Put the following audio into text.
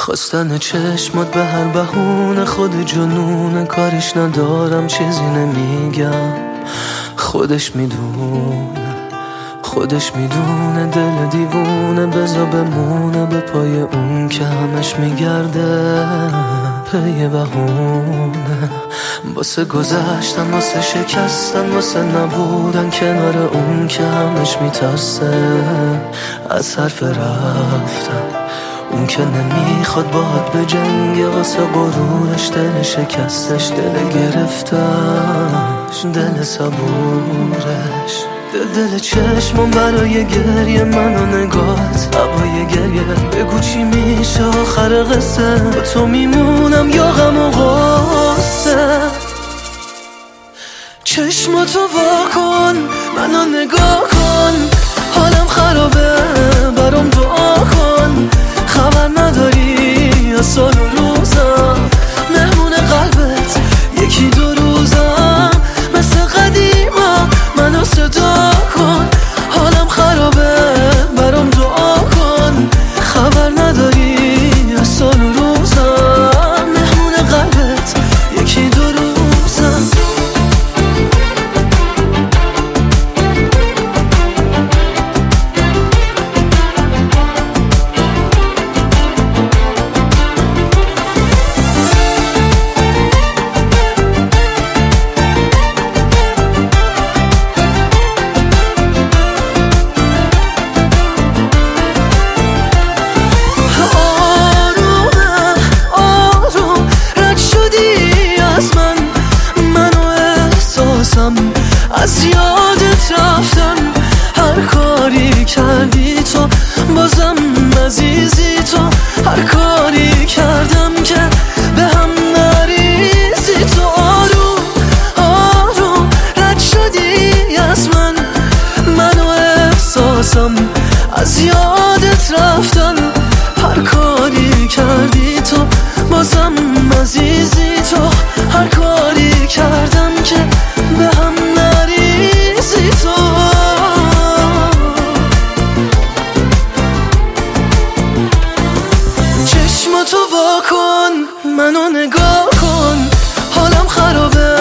خواستن چشمات به هر بهونه خود جنونه، کارش ندارم چیزی نمیگم. خودش میدونه دل دیوونه، بزا بمونه به پای اون که همش میگرده پی بهونه. واسه گذشتن، واسه شکستن، واسه نبودن کنار اون که همش میترسه از حرف رفتن. اون که نمیخواد باهات به جنگ، واسه غرورش دل شکستش، دل گرفتش، دل صبورش. دل چشمم برای گریه، من و نگات هوای گریه. بگو چی میشه آخر قصه، با تو میمونم یا غم و غصه. چشماتو وا کن، منو نگاه کن، حالم خرابه برام دعا کن. خبر نداری از سال و روزم، مهمون قلبت یکی دو روزم. مثل قدیما منو صدا کن، حالم خرابه برام دعا کن. خبر نداری از سال و روزم، مهمون قلبت یکی دو روزم. از یادت رفتم، هر کاری کردی تو بازم عزیزی تو. هر کاری کردم که به هم نریزی تو. آروم آروم رد شدی از من و احساسم. از یادت رفتم، هر کاری کردی تو بازم عزیزی تو. هر کاری کردم که به هم نریزی تو. چشماتو وا کن، منو نگاه کن، حالم خرابه